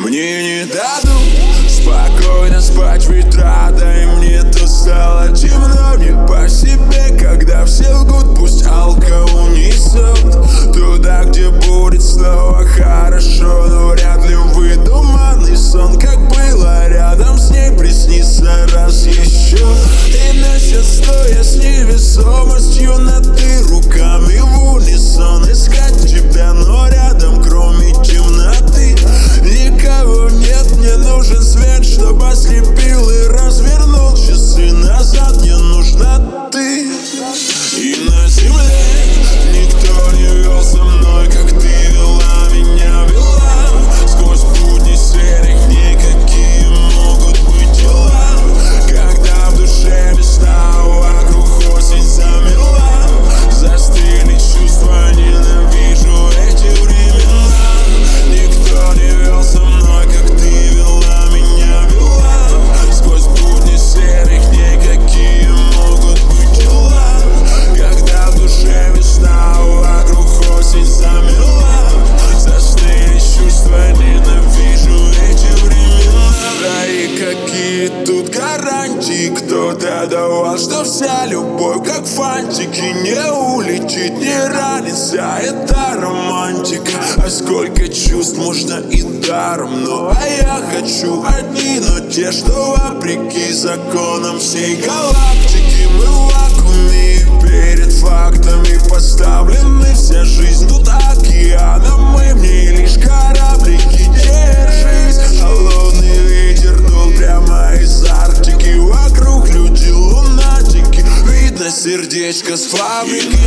Мне не дадут спокойно спать, ведь рада и мне то стало темно не по себе, когда все лгут, пусть алка унесет туда, где будет снова хорошо. Но вряд ли выдуманный сон, как было рядом с ней, приснится раз еще. И носят стоя с невесомостью над ты руками в унисон искать тебя, но рядом кроме темноты никого нет. Мне нужен свет, чтобы ослепил и развернул часы назад. Мне нужна ты. И на земле никто не вел со мной, как ты вела меня, вела сквозь будни серых дней. Какие могут быть дела, когда в душе весна, вокруг осень замела. Застыли чувства, ненавижу эти времена. Никто не вел со мной, как ты вела меня, вела сквозь будни серых дней. Какие могут быть дела, когда в душе весна, вокруг осень замела. Застыли чувства, ненавижу эти времена. Да и какие тут гарантии, кто-то давал, что вся любовь как фантики, не улетит, не ранится, это романтика. А сколько чувств можно и даром, ну а я хочу одни, но те, что вопреки законам всей галактики. Мы в вакууме перед фактами поставлены, вся жизнь тут океаном, мы в ней лишь кораблики. Держись, холодный ветер дул прямо из Арктики, вокруг люди лунатики, видно сердечко с фабрики.